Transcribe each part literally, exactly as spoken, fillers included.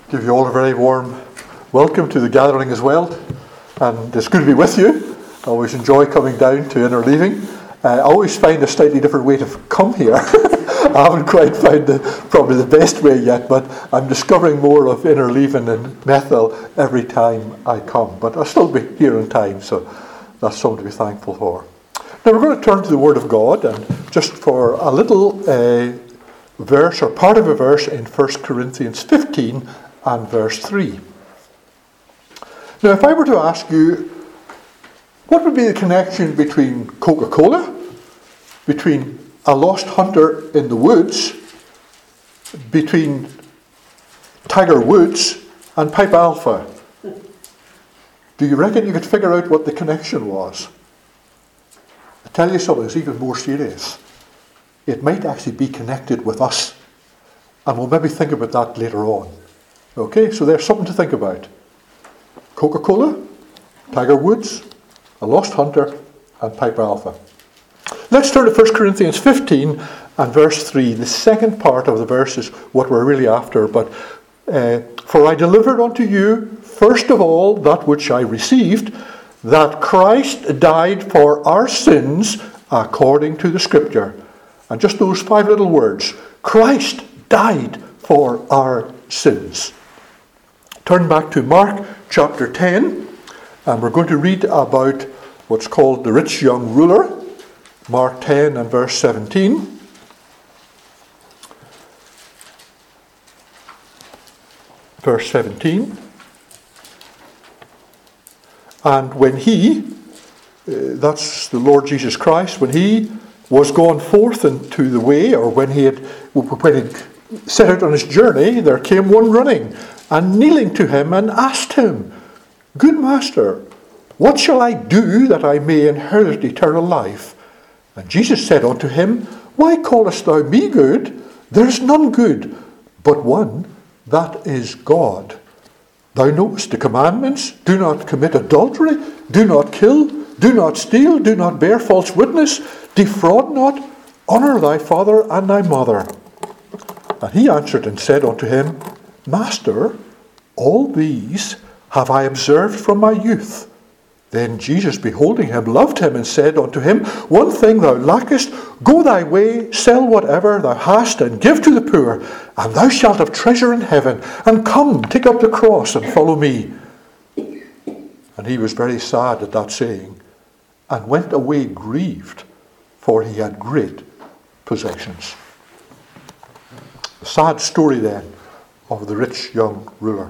Give you all a very warm welcome to the gathering as well, and it's good to be with you. I always enjoy coming down to Innerleaving. Uh, I always find a slightly different way to come here. I haven't quite found the, probably the best way yet, but I'm discovering more of Innerleaving and Methil every time I come. But I'll still be here in time, so that's something to be thankful for. Now we're going to turn to the Word of God, and just for a little uh, verse, or part of a verse in First Corinthians fifteen and verse three. Now if I were to ask you, what would be the connection between Coca-Cola, between a lost hunter in the woods, between Tiger Woods and Pipe Alpha? Do you reckon you could figure out what the connection was? I tell you something, it's even more serious. It might actually be connected with us. And we'll maybe think about that later on. Okay, so there's something to think about. Coca-Cola, Tiger Woods, a lost hunter, and Piper Alpha. Let's turn to First Corinthians fifteen and verse three. The second part of the verse is what we're really after. But uh, for I delivered unto you, first of all, that which I received, that Christ died for our sins according to the Scripture. And just those five little words. Christ died for our sins. Turn back to Mark chapter ten, and we're going to read about what's called the rich young ruler. Mark ten and verse seventeen. Verse seventeen. And when he, uh, that's the Lord Jesus Christ, when he was gone forth into the way, or when he had when he set out on his journey, there came one running, and kneeling to him, and asked him, Good Master, what shall I do that I may inherit eternal life? And Jesus said unto him, Why callest thou me good? There is none good, but one, that is God. Thou knowest the commandments, do not commit adultery, do not kill, do not steal, do not bear false witness, defraud not, honour thy father and thy mother. And he answered and said unto him, Master, all these have I observed from my youth. Then Jesus, beholding him, loved him, and said unto him, One thing thou lackest, go thy way, sell whatever thou hast, and give to the poor, and thou shalt have treasure in heaven. And come, take up the cross, and follow me. And he was very sad at that saying, and went away grieved, for he had great possessions. A sad story then of the rich young ruler.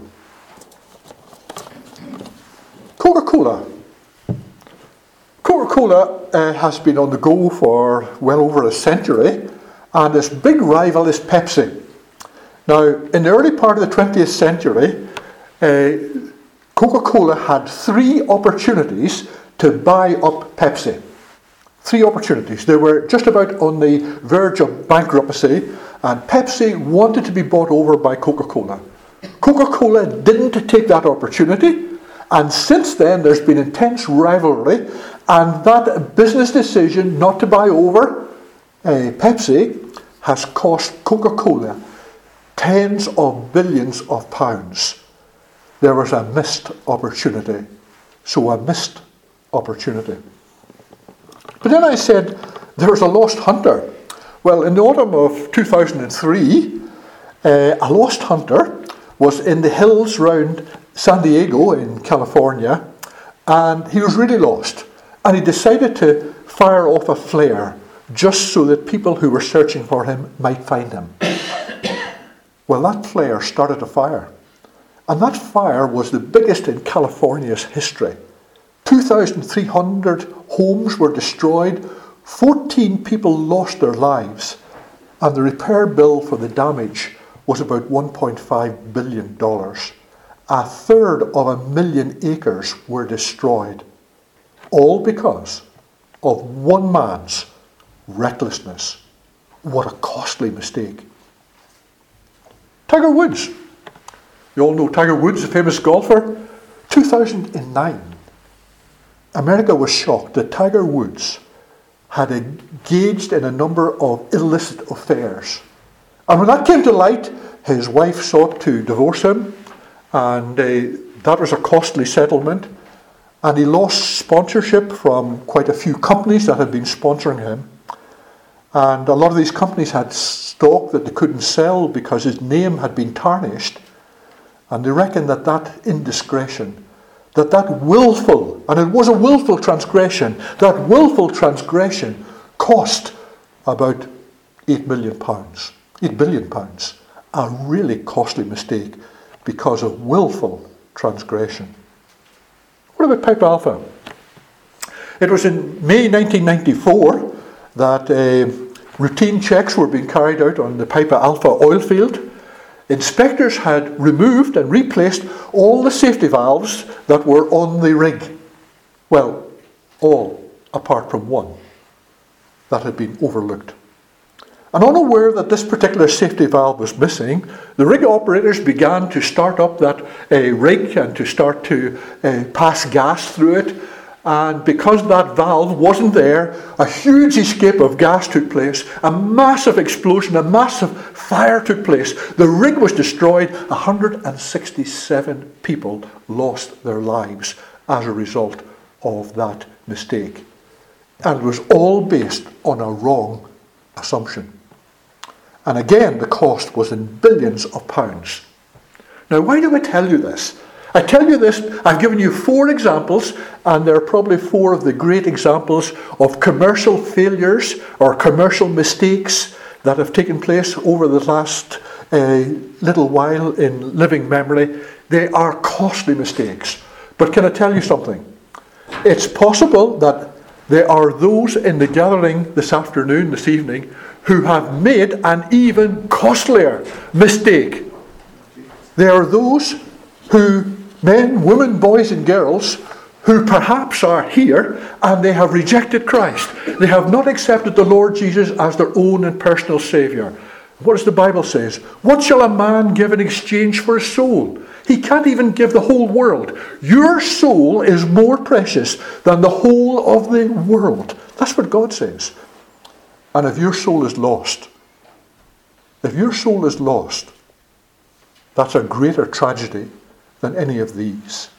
Coca-Cola. Coca-Cola uh, has been on the go for well over a century, and its big rival is Pepsi. Now, in the early part of the twentieth century, uh, Coca-Cola had three opportunities to buy up Pepsi. Three opportunities. They were just about on the verge of bankruptcy, and Pepsi wanted to be bought over by Coca-Cola. Coca-Cola didn't take that opportunity, and since then there's been intense rivalry, and that business decision not to buy over uh, Pepsi has cost Coca-Cola tens of billions of pounds. There was a missed opportunity. So a missed opportunity. But then I said there was a lost hunter. Well, in the autumn of two thousand three, uh, a lost hunter was in the hills round San Diego in California, and he was really lost. And he decided to fire off a flare just so that people who were searching for him might find him. Well, that flare started a fire. And that fire was the biggest in California's history. two thousand three hundred homes were destroyed, fourteen people lost their lives, and the repair bill for the damage was about one point five billion dollars. A third of a million acres were destroyed, all because of one man's recklessness. What a costly mistake. Tiger Woods. You all know Tiger Woods, the famous golfer. two thousand nine. America was shocked that Tiger Woods had engaged in a number of illicit affairs. And when that came to light, his wife sought to divorce him, And uh, that was a costly settlement. And he lost sponsorship from quite a few companies that had been sponsoring him. And a lot of these companies had stock that they couldn't sell because his name had been tarnished. And they reckoned that that indiscretion, that that willful, and it was a willful transgression, that willful transgression cost about eight million pounds, eight billion pounds. A really costly mistake because of willful transgression. What about Piper Alpha? It was in May nineteen ninety-four that uh, routine checks were being carried out on the Piper Alpha oil field. Inspectors had removed and replaced all the safety valves that were on the rig. Well, all apart from one that had been overlooked. And unaware that this particular safety valve was missing, the rig operators began to start up that uh, rig and to start to uh, pass gas through it. And because that valve wasn't there, a huge escape of gas took place, a massive explosion, a massive fire took place. The rig was destroyed. one hundred sixty-seven people lost their lives as a result of that mistake. And it was all based on a wrong assumption. And again, the cost was in billions of pounds. Now, why do I tell you this? I tell you this, I've given you four examples, and there are probably four of the great examples of commercial failures or commercial mistakes that have taken place over the last uh, little while in living memory. They are costly mistakes. But can I tell you something? It's possible that there are those in the gathering this afternoon, this evening, who have made an even costlier mistake. There are those who, men, women, boys and girls, who perhaps are here and they have rejected Christ. They have not accepted the Lord Jesus as their own and personal Saviour. What does the Bible say? What shall a man give in exchange for his soul? He can't even give the whole world. Your soul is more precious than the whole of the world. That's what God says. And if your soul is lost, if your soul is lost, that's a greater tragedy than any of these.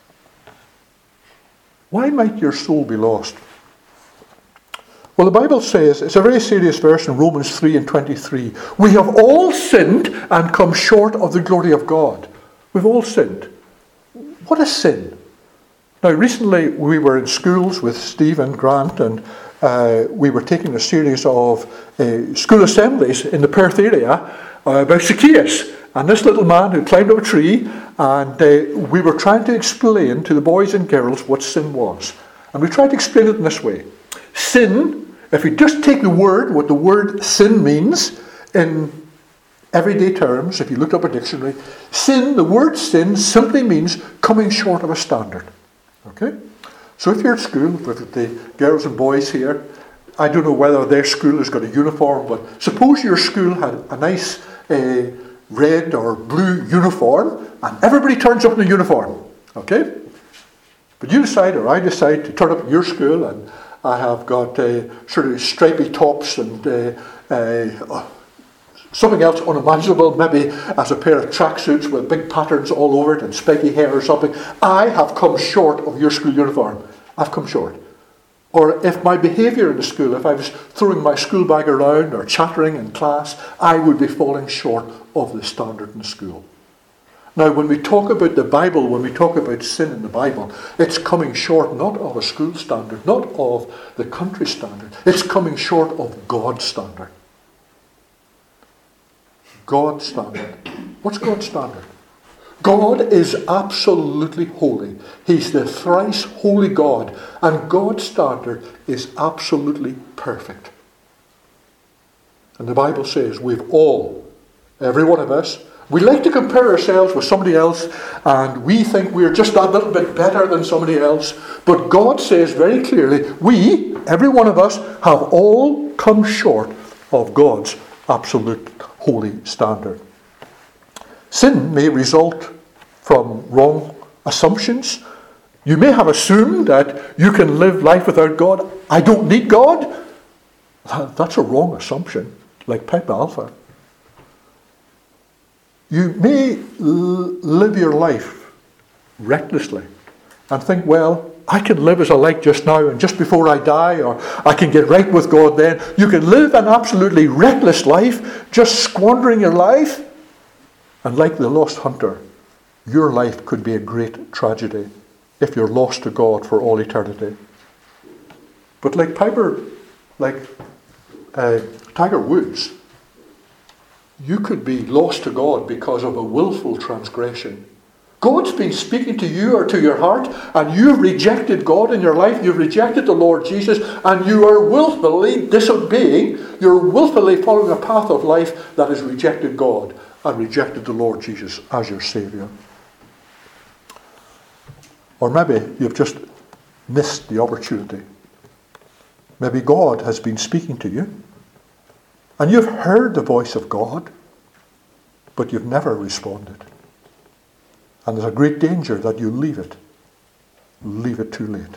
Why might your soul be lost? Well, the Bible says, it's a very serious verse in Romans three and twenty-three. We have all sinned and come short of the glory of God. We've all sinned. What is sin? Now, recently we were in schools with Steve and Grant, and uh, we were taking a series of uh, school assemblies in the Perth area uh, about Zacchaeus. And this little man who climbed up a tree, and uh, we were trying to explain to the boys and girls what sin was. And we tried to explain it in this way. Sin, if we just take the word, what the word sin means in everyday terms, if you looked up a dictionary, sin, the word sin simply means coming short of a standard. Okay? So if you're at school with the girls and boys here, I don't know whether their school has got a uniform, but suppose your school had a nice uh, red or blue uniform, and everybody turns up in the uniform, okay? But you decide, or I decide, to turn up at your school, and I have got uh, sort of stripy tops and uh, uh, something else unimaginable, maybe as a pair of tracksuits with big patterns all over it and spiky hair or something. I have come short of your school uniform. I've come short. Or if my behaviour in the school, if I was throwing my school bag around or chattering in class, I would be falling short of the standard in school. Now, when we talk about the Bible, when we talk about sin in the Bible, it's coming short not of a school standard, not of the country standard. It's coming short of God's standard. God's standard. What's God's standard? God is absolutely holy. He's the thrice holy God. And God's standard is absolutely perfect. And the Bible says we've all, every one of us, we like to compare ourselves with somebody else, and we think we're just that little bit better than somebody else. But God says very clearly, we, every one of us, have all come short of God's absolute holy standard. Sin may result from wrong assumptions. You may have assumed that you can live life without God. I don't need God. That's a wrong assumption, like Piper Alpha. You may l- live your life recklessly and think, well, I can live as I like just now and just before I die, or I can get right with God then. You can live an absolutely reckless life, just squandering your life. And like the lost hunter, your life could be a great tragedy if you're lost to God for all eternity. But like Piper, like uh, Tiger Woods, you could be lost to God because of a willful transgression. God's been speaking to you or to your heart, and you've rejected God in your life, you've rejected the Lord Jesus, and you are willfully disobeying, you're willfully following a path of life that has rejected God and rejected the Lord Jesus as your Saviour. Or maybe you've just missed the opportunity. Maybe God has been speaking to you, and you've heard the voice of God, but you've never responded. And there's a great danger that you leave it. Leave it too late.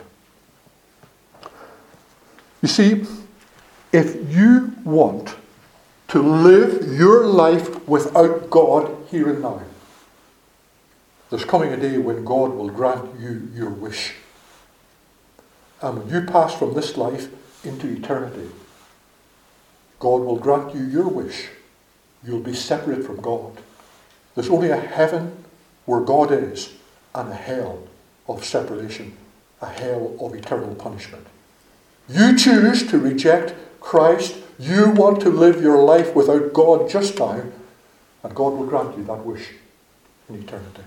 You see, if you want to live your life without God here and now, there's coming a day when God will grant you your wish. And when you pass from this life into eternity, God will grant you your wish. You'll be separate from God. There's only a heaven where God is, and a hell of separation, a hell of eternal punishment. You choose to reject Christ. You want to live your life without God just now, and God will grant you that wish in eternity.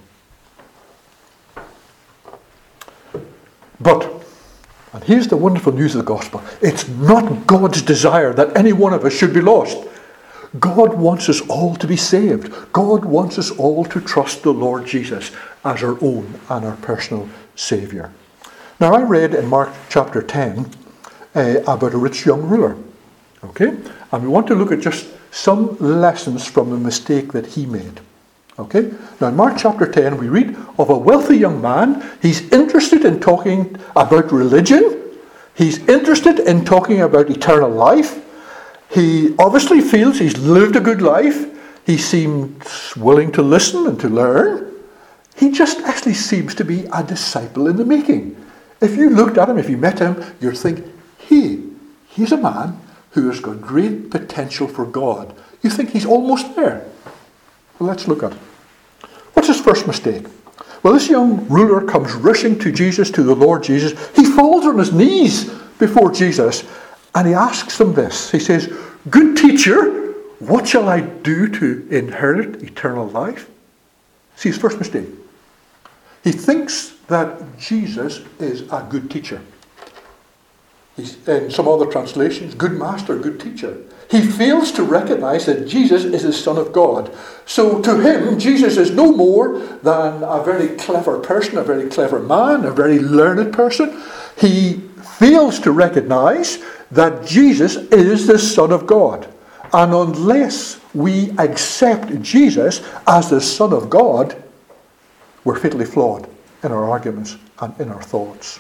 But, and here's the wonderful news of the gospel, it's not God's desire that any one of us should be lost. God wants us all to be saved. God wants us all to trust the Lord Jesus as our own and our personal Saviour. Now, I read in Mark chapter ten uh, about a rich young ruler. Okay? And we want to look at just some lessons from the mistake that he made. Okay? Now, in Mark chapter ten, we read of a wealthy young man. He's interested in talking about religion. He's interested in talking about eternal life. He obviously feels he's lived a good life. He seems willing to listen and to learn. He just actually seems to be a disciple in the making. If you looked at him, if you met him, you'd think, hey, he's a man who has got great potential for God. You think he's almost there. Well, let's look at it. What's his first mistake? Well, this young ruler comes rushing to Jesus, to the Lord Jesus. He falls on his knees before Jesus. And he asks him this. He says, "Good teacher, what shall I do to inherit eternal life?" See, his first mistake. He thinks that Jesus is a good teacher. He's, in some other translations, good master, good teacher. He fails to recognize that Jesus is the Son of God. So to him, Jesus is no more than a very clever person, a very clever man, a very learned person. He fails to recognize that Jesus is the Son of God. And unless we accept Jesus as the Son of God, we're fatally flawed in our arguments and in our thoughts.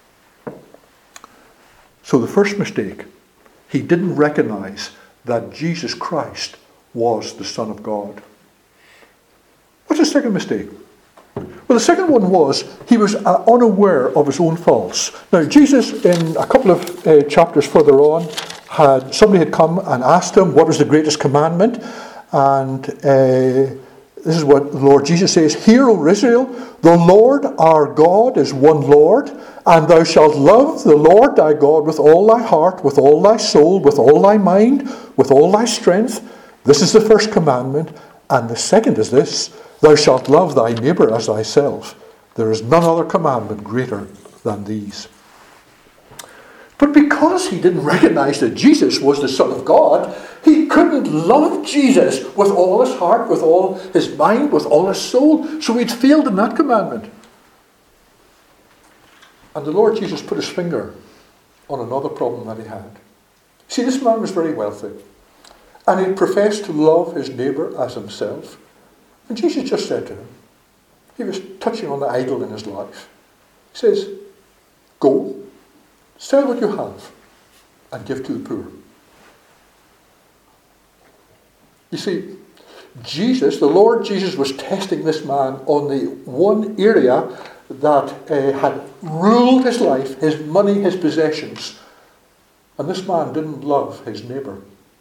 So the first mistake, he didn't recognize that Jesus Christ was the Son of God. What's the second mistake? Well, the second one was he was uh, unaware of his own faults. Now, Jesus, in a couple of uh, chapters further on, had somebody had come and asked him what was the greatest commandment, and uh, this is what the Lord Jesus says: "Hear, O Israel, the Lord our God is one Lord, and thou shalt love the Lord thy God with all thy heart, with all thy soul, with all thy mind, with all thy strength. This is the first commandment, and the second is this: thou shalt love thy neighbour as thyself. There is none other commandment greater than these." But because he didn't recognize that Jesus was the Son of God, he couldn't love Jesus with all his heart, with all his mind, with all his soul. So he'd failed in that commandment. And the Lord Jesus put his finger on another problem that he had. See, this man was very wealthy, and he professed to love his neighbour as himself. And Jesus just said to him, he was touching on the idol in his life. He says, "Go, sell what you have and give to the poor." You see, Jesus, the Lord Jesus, was testing this man on the one area that uh, had ruled his life, his money, his possessions. And this man didn't love his neighbour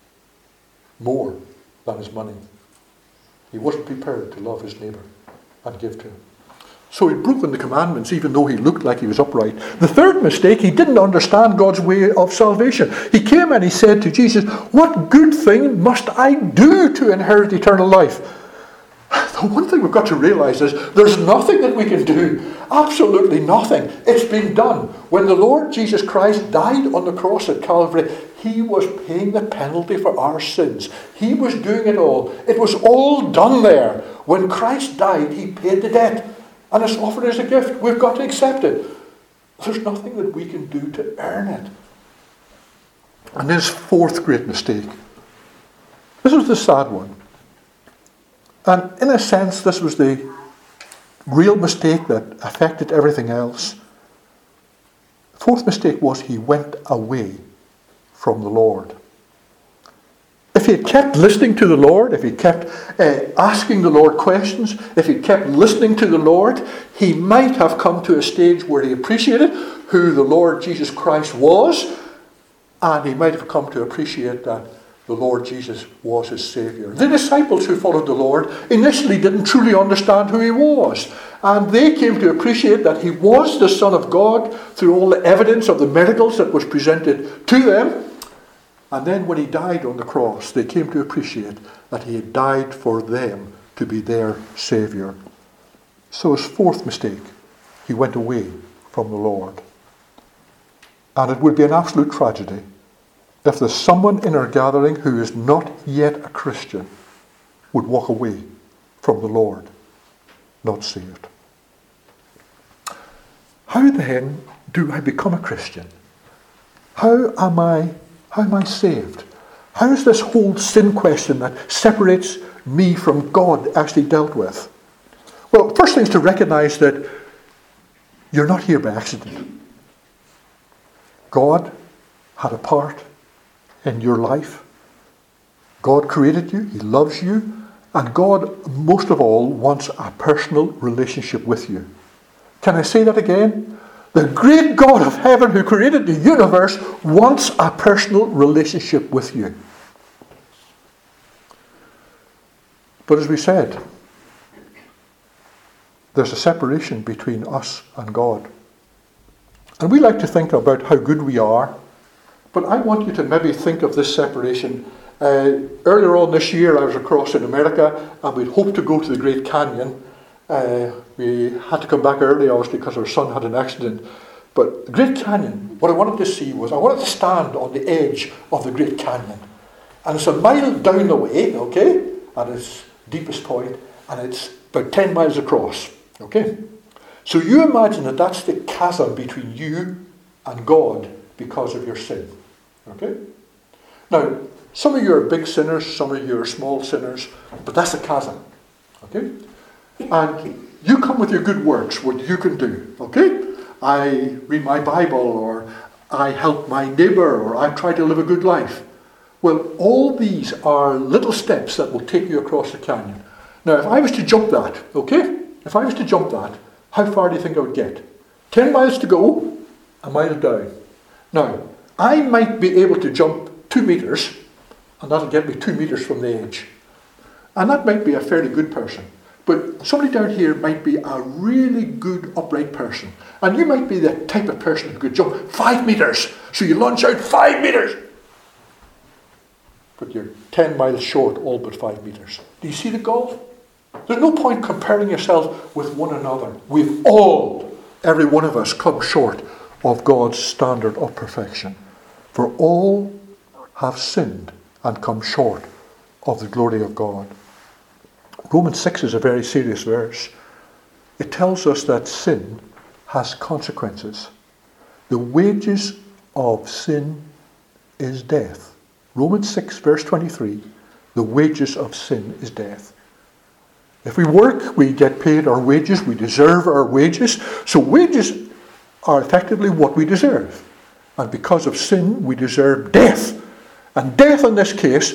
more than his money. He wasn't prepared to love his neighbour and give to him. So he'd broken the commandments even though he looked like he was upright. The third mistake, he didn't understand God's way of salvation. He came and he said to Jesus, "What good thing must I do to inherit eternal life?" The one thing we've got to realise is there's nothing that we can do. Absolutely nothing. It's been done. When the Lord Jesus Christ died on the cross at Calvary, he was paying the penalty for our sins. He was doing it all. It was all done there. When Christ died, he paid the debt. And it's offered as a gift. We've got to accept it. There's nothing that we can do to earn it. And this fourth great mistake. This was the sad one. And in a sense, this was the real mistake that affected everything else. The fourth mistake was he went away from the Lord. If he had kept listening to the Lord, if he kept uh, asking the Lord questions, if he kept listening to the Lord, he might have come to a stage where he appreciated who the Lord Jesus Christ was, and he might have come to appreciate that the Lord Jesus was his Saviour. The disciples who followed the Lord initially didn't truly understand who he was, and they came to appreciate that he was the Son of God through all the evidence of the miracles that was presented to them. And then when he died on the cross, they came to appreciate that he had died for them to be their Saviour. So his fourth mistake, he went away from the Lord. And it would be an absolute tragedy if there's someone in our gathering who is not yet a Christian would walk away from the Lord, not saved. How then do I become a Christian? How am I How am I saved? How is this whole sin question that separates me from God actually dealt with? Well, first thing is to recognize that you're not here by accident. God had a part in your life. God created you. He loves you. And God, most of all, wants a personal relationship with you. Can I say that again? The great God of heaven who created the universe wants a personal relationship with you. But as we said, there's a separation between us and God. And we like to think about how good we are, but I want you to maybe think of this separation. Uh, earlier on this year I was across in America and we'd hoped to go to the Great Canyon. Uh, we had to come back early, obviously, because our son had an accident. But the Great Canyon, what I wanted to see was, I wanted to stand on the edge of the Great Canyon. And it's a mile down the way, okay, at its deepest point, and it's about ten miles across, okay. So you imagine that that's the chasm between you and God because of your sin, okay. Now, some of you are big sinners, some of you are small sinners, but that's the chasm, okay. And you come with your good works, what you can do, okay? I read my Bible, or I help my neighbour, or I try to live a good life. Well, all these are little steps that will take you across the canyon. Now, if I was to jump that, okay? If I was to jump that, how far do you think I would get? Ten miles to go, a mile down. Now, I might be able to jump two metres, and that'll get me two metres from the edge. And that might be a fairly good person. But somebody down here might be a really good upright person. And you might be the type of person who could jump five metres. So you launch out five metres. But you're ten miles short, all but five metres. Do you see the gulf? There's no point comparing yourself with one another. We've all, every one of us, come short of God's standard of perfection. For all have sinned and come short of the glory of God. Romans six is a very serious verse. It tells us that sin has consequences. The wages of sin is death. Romans six verse twenty-three, the wages of sin is death. If we work, we get paid our wages, we deserve our wages. So wages are effectively what we deserve. And because of sin, we deserve death. And death in this case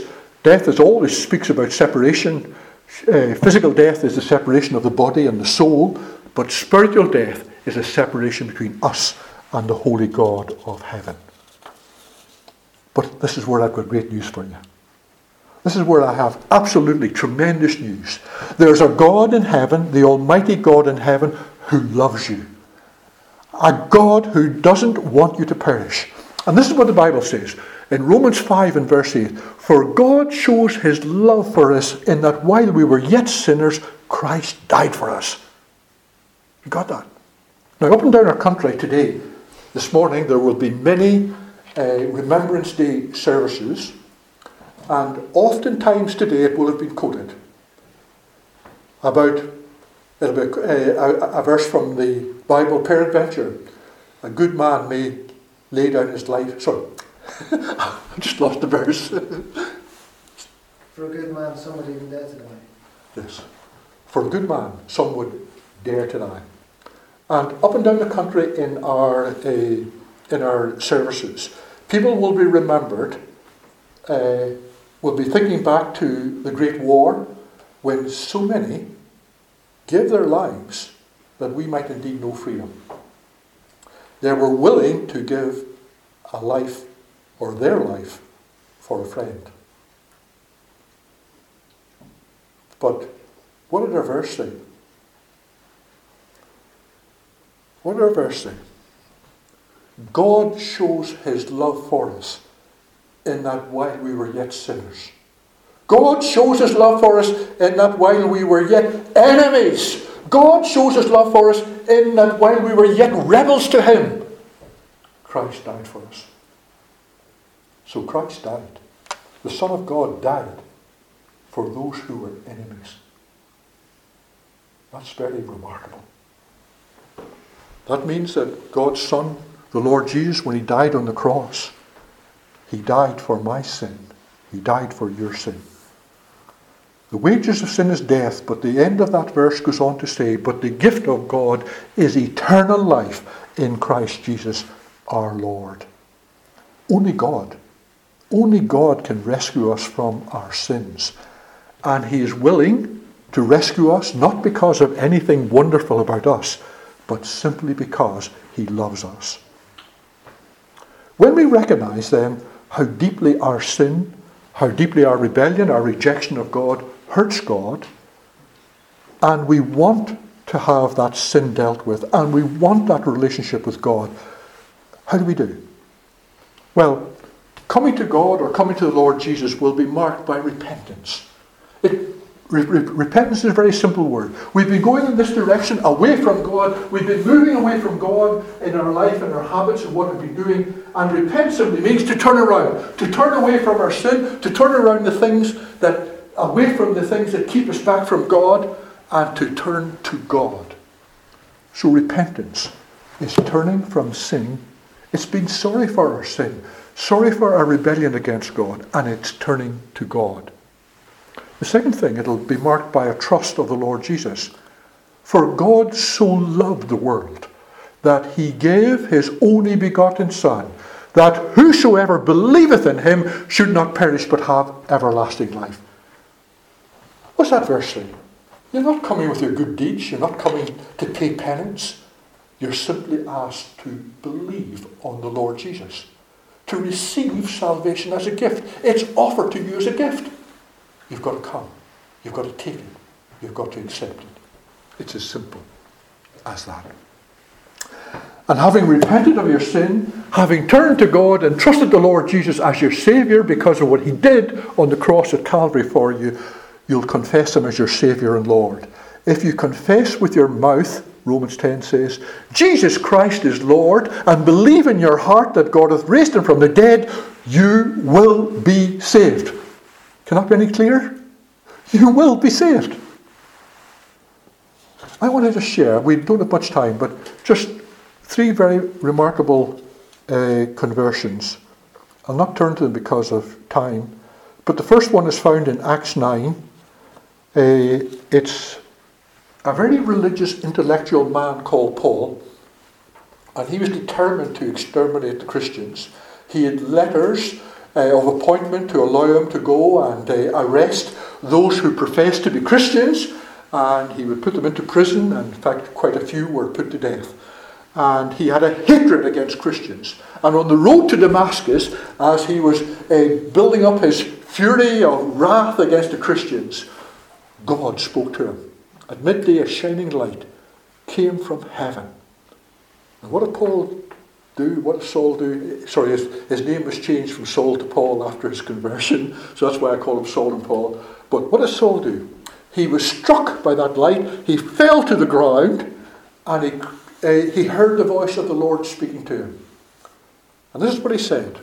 Death is always speaks about separation. Uh, physical death is the separation of the body and the soul, but spiritual death is a separation between us and the holy God of heaven. But this is where I've got great news for you. This is where I have absolutely tremendous news. There's a God in heaven, the Almighty God in heaven, who loves you. A God who doesn't want you to perish. And this is what the Bible says. In Romans five and verse eight, for God shows his love for us in that while we were yet sinners, Christ died for us. You got that? Now up and down our country today, this morning, there will be many uh, Remembrance Day services, and oftentimes today it will have been quoted about, it'll be a, a, a verse from the Bible, peradventure, a good man may lay down his life. Sorry, I just lost the verse. For a good man, some would even dare to die. Yes. For a good man, some would dare to die. And up and down the country in our uh, in our services, people will be remembered, uh, will be thinking back to the Great War, when so many gave their lives that we might indeed know freedom. They were willing to give a life, or their life, for a friend. But what did our verse say? What did our verse say? God shows his love for us in that while we were yet sinners. God shows his love for us in that while we were yet enemies. God shows his love for us in that while we were yet rebels to him, Christ died for us. So Christ died. The Son of God died for those who were enemies. That's very remarkable. That means that God's Son, the Lord Jesus, when he died on the cross, he died for my sin. He died for your sin. The wages of sin is death, but the end of that verse goes on to say, but the gift of God is eternal life in Christ Jesus our Lord. Only God, only God can rescue us from our sins. And he is willing to rescue us, not because of anything wonderful about us, but simply because he loves us. When we recognize then how deeply our sin, how deeply our rebellion, our rejection of God hurts God, and we want to have that sin dealt with, and we want that relationship with God, how do we do? Well, coming to God or coming to the Lord Jesus will be marked by repentance. It, re- re- repentance is a very simple word. We've been going in this direction away from God. We've been moving away from God in our life and our habits and what we've been doing. And repent simply means to turn around, to turn away from our sin, to turn around the things that, away from the things that keep us back from God, and to turn to God. So repentance is turning from sin. It's being sorry for our sin, sorry for our rebellion against God, and it's turning to God. The second thing, it'll be marked by a trust of the Lord Jesus. For God so loved the world that he gave his only begotten Son, that whosoever believeth in him should not perish but have everlasting life. What's that verse say? You're not coming with your good deeds. You're not coming to pay penance. You're simply asked to believe on the Lord Jesus, to receive salvation as a gift. It's offered to you as a gift. You've got to come. You've got to take it. You've got to accept it. It's as simple as that. And having repented of your sin, having turned to God and trusted the Lord Jesus as your Saviour because of what he did on the cross at Calvary for you, you'll confess him as your Saviour and Lord. If you confess with your mouth, Romans ten says, Jesus Christ is Lord, and believe in your heart that God hath raised him from the dead, you will be saved. Can that be any clearer? You will be saved. I wanted to share, we don't have much time, but just three very remarkable uh, conversions. I'll not turn to them because of time, but the first one is found in Acts nine. Uh, it's a very religious, intellectual man called Paul, and he was determined to exterminate the Christians. He had letters uh, of appointment to allow him to go and uh, arrest those who professed to be Christians, and he would put them into prison, and in fact quite a few were put to death. And he had a hatred against Christians. And on the road to Damascus, as he was uh, building up his fury of wrath against the Christians, God spoke to him. At midday a shining light came from heaven. And what did Paul do? What did Saul do? Sorry, his, his name was changed from Saul to Paul after his conversion, so that's why I call him Saul and Paul. But what did Saul do? He was struck by that light, he fell to the ground, and he, uh, he heard the voice of the Lord speaking to him. And this is what he said.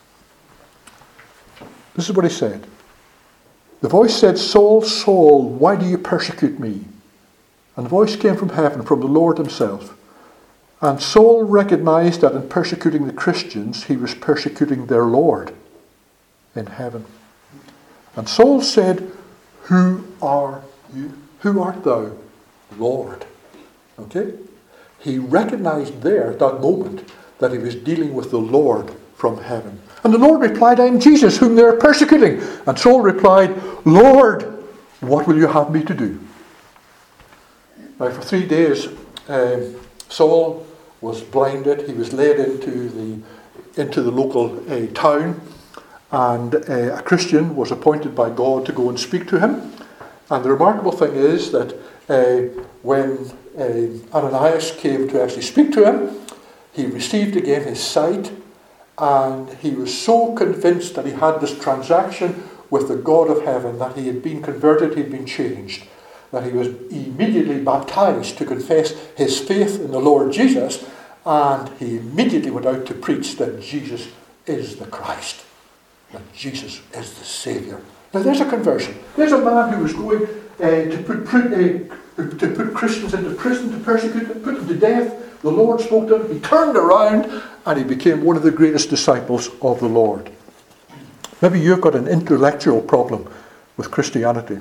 This is what he said. The voice said, "Saul, Saul, why do you persecute me?" And the voice came from heaven, from the Lord himself. And Saul recognized that in persecuting the Christians, he was persecuting their Lord in heaven. And Saul said, "Who are you? Who art thou, Lord?" Okay? He recognized there at that moment that he was dealing with the Lord from heaven. And the Lord replied, "I am Jesus, whom they are persecuting." And Saul replied, "Lord, what will you have me to do?" Now for three days, um, Saul was blinded. He was led into the into the local uh, town, and uh, a Christian was appointed by God to go and speak to him. And the remarkable thing is that uh, when uh, Ananias came to actually speak to him, he received again his sight, and he was so convinced that he had this transaction with the God of heaven, that he had been converted, he had been changed, that he was immediately baptized to confess his faith in the Lord Jesus, and he immediately went out to preach that Jesus is the Christ, that Jesus is the Saviour. Now there's a conversion. There's a man who was going uh, to, put, uh, to put Christians into prison, to persecute them, put them to death. The Lord spoke to him, he turned around, and he became one of the greatest disciples of the Lord. Maybe you've got an intellectual problem with Christianity.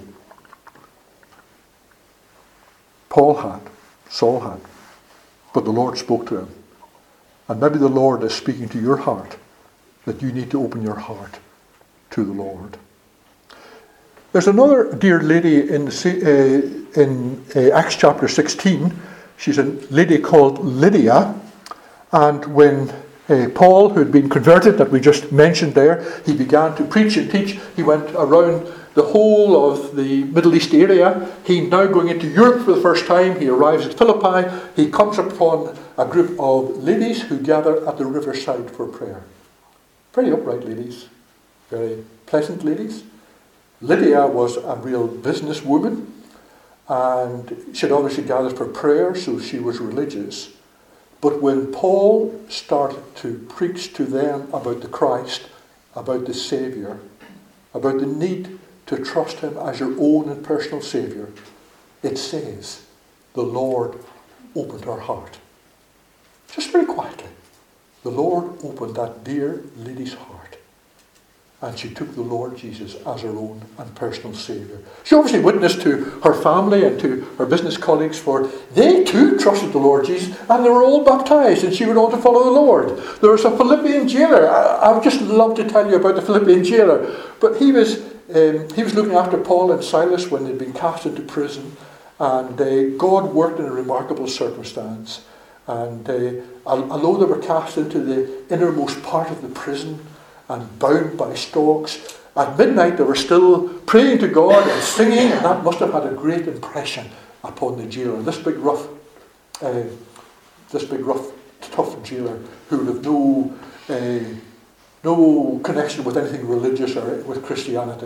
Paul had, Saul had, but the Lord spoke to him. And maybe the Lord is speaking to your heart, that you need to open your heart to the Lord. There's another dear lady in, the, uh, in uh, Acts chapter sixteen. She's a lady called Lydia. And when uh, Paul, who had been converted, that we just mentioned there, he began to preach and teach. He went around the whole of the Middle East area. He now going into Europe for the first time. He arrives at Philippi. He comes upon a group of ladies who gather at the riverside for prayer. Very upright ladies. Very pleasant ladies. Lydia was a real businesswoman, and she had obviously gathered for prayer, so she was religious. But when Paul started to preach to them about the Christ, about the Saviour, about the need to trust him as your own and personal Saviour, it says, the Lord opened her heart. Just very quietly. The Lord opened that dear lady's heart. And she took the Lord Jesus as her own and personal Saviour. She obviously witnessed to her family and to her business colleagues, for they too trusted the Lord Jesus, and they were all baptized, and she went on to follow the Lord. There was a Philippian jailer. I, I would just love to tell you about the Philippian jailer. But he was um, he was looking after Paul and Silas when they'd been cast into prison, and uh, God worked in a remarkable circumstance. And uh, although they were cast into the innermost part of the prison, and bound by stocks, at midnight they were still praying to God and singing, and that must have had a great impression upon the jailer. This big rough, uh, this big rough, tough jailer who would have no, uh, no connection with anything religious or with Christianity.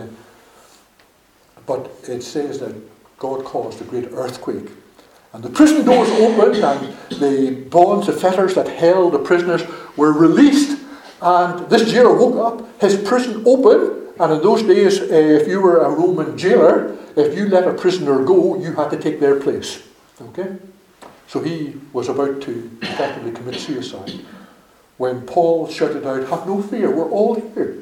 But it says that God caused a great earthquake, and the prison doors opened, and the bonds, the fetters that held the prisoners were released. And this jailer woke up, his prison opened, and in those days, uh, if you were a Roman jailer, if you let a prisoner go, you had to take their place. Okay? So he was about to effectively commit suicide when Paul shouted out, "Have no fear, we're all here."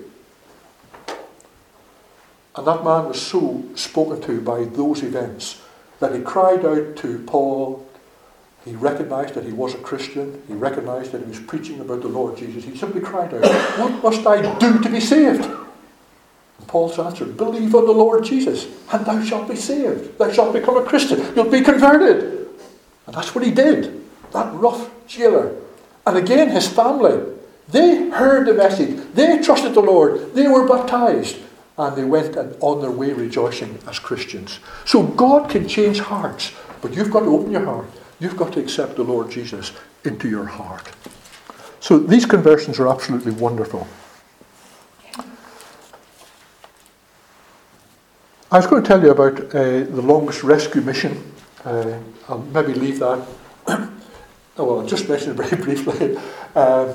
And that man was so spoken to by those events that he cried out to Paul, He recognized that he was a Christian. He recognized that he was preaching about the Lord Jesus. He simply cried out, "What must I do to be saved?" And Paul's answer, "Believe on the Lord Jesus, and thou shalt be saved. Thou shalt become a Christian. You'll be converted." And that's what he did. That rough jailer. And again, his family. They heard the message. They trusted the Lord. They were baptized. And they went on their way rejoicing as Christians. So God can change hearts. But you've got to open your heart. You've got to accept the Lord Jesus into your heart. So these conversions are absolutely wonderful. I was going to tell you about uh, the longest rescue mission. Uh, I'll maybe leave that. oh, well, I'll just mention it very briefly. Uh,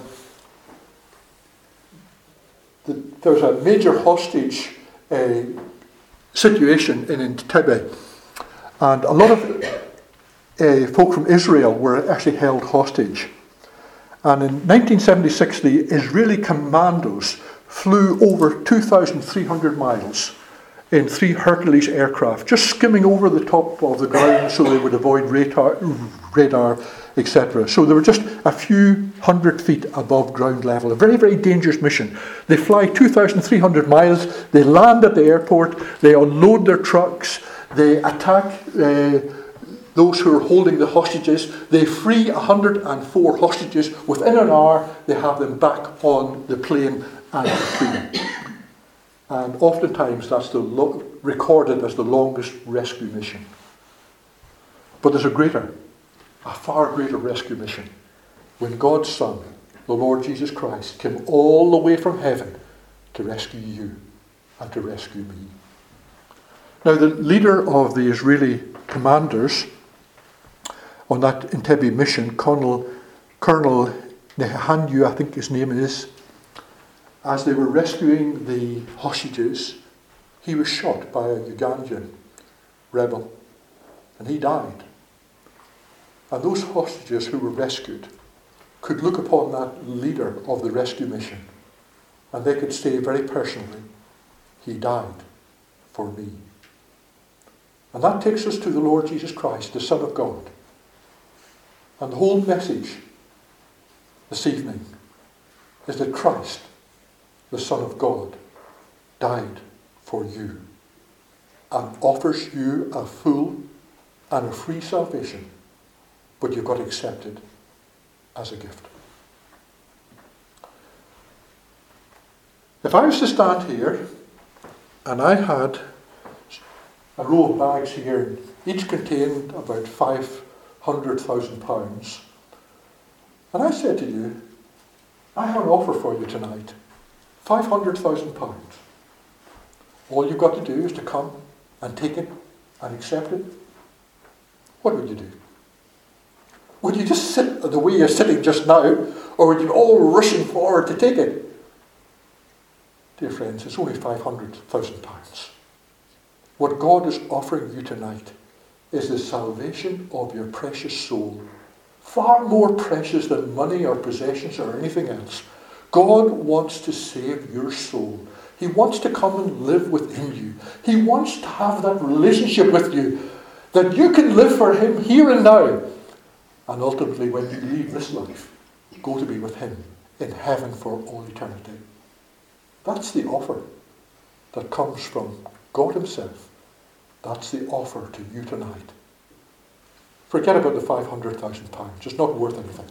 the, there was a major hostage uh, situation in Entebbe. And a lot of uh, folk from Israel were actually held hostage. And in nineteen seventy-six, the Israeli commandos flew over two thousand three hundred miles in three Hercules aircraft, just skimming over the top of the ground so they would avoid radar, radar et cetera. So they were just a few hundred feet above ground level. A very, very dangerous mission. They fly two thousand three hundred miles, they land at the airport, they unload their trucks, they attack uh, those who are holding the hostages. They free one hundred four hostages. Within an hour, they have them back on the plane and free. And oftentimes that's the lo- recorded as the longest rescue mission. But there's a greater, a far greater rescue mission. When God's Son, the Lord Jesus Christ, came all the way from heaven to rescue you and to rescue me. Now the leader of the Israeli commanders on that Entebbe mission, Colonel, Colonel Nehanyu, I think his name is, as they were rescuing the hostages, he was shot by a Ugandan rebel, and he died. And those hostages who were rescued could look upon that leader of the rescue mission, and they could say very personally, "He died for me." And that takes us to the Lord Jesus Christ, the Son of God. And the whole message this evening is that Christ, the Son of God, died for you and offers you a full and a free salvation, but you've got to accept it as a gift. If I was to stand here and I had a row of bags here, each contained about five hundred thousand pounds, and I said to you, "I have an offer for you tonight. five hundred thousand pounds. All you've got to do is to come and take it and accept it." What would you do? Would you just sit the way you're sitting just now, or would you be all rushing forward to take it? Dear friends, it's only five hundred thousand pounds. What God is offering you tonight is the salvation of your precious soul. Far more precious than money or possessions or anything else. God wants to save your soul. He wants to come and live within you. He wants to have that relationship with you, that you can live for Him here and now. And ultimately, when you leave this life, go to be with Him in heaven for all eternity. That's the offer that comes from God Himself. That's the offer to you tonight. Forget about the five hundred thousand pounds. It's not worth anything.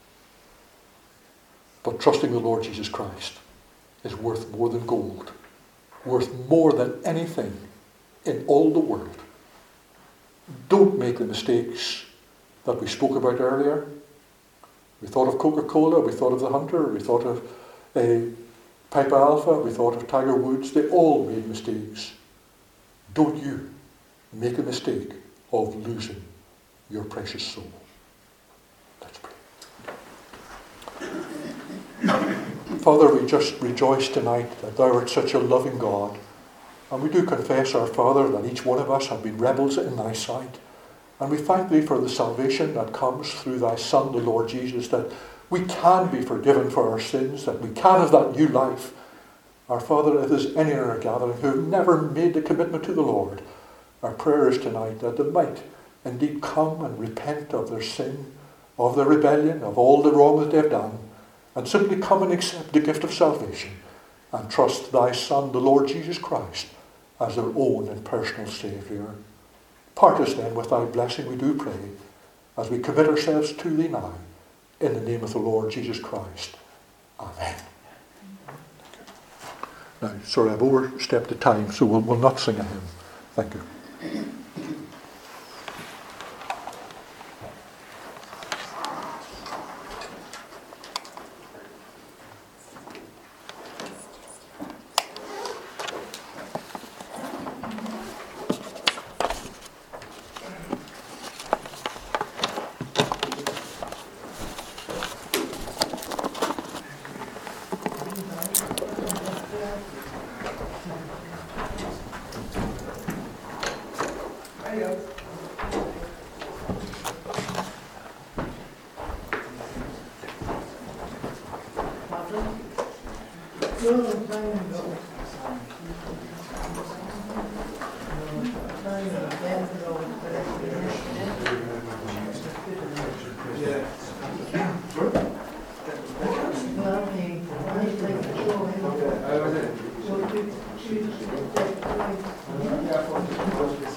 But trusting the Lord Jesus Christ is worth more than gold, worth more than anything in all the world. Don't make the mistakes that we spoke about earlier. We thought of Coca-Cola, we thought of the Hunter, we thought of uh, Piper Alpha, we thought of Tiger Woods. They all made mistakes. Don't you make a mistake of losing your precious soul. Let's pray. Father, we just rejoice tonight that Thou art such a loving God. And we do confess, our Father, that each one of us have been rebels in Thy sight. And we thank Thee for the salvation that comes through Thy Son, the Lord Jesus, that we can be forgiven for our sins, that we can have that new life. Our Father, if there's any in our gathering who have never made the commitment to the Lord, our prayer is tonight that they might indeed come and repent of their sin, of their rebellion, of all the wrong that they've done, and simply come and accept the gift of salvation and trust thy Son, the Lord Jesus Christ, as their own and personal Saviour. Part us then with thy blessing, we do pray, as we commit ourselves to thee now, in the name of the Lord Jesus Christ. Amen. Now, sorry, I've overstepped the time, so we'll, we'll not sing a hymn. Thank you. Yeah.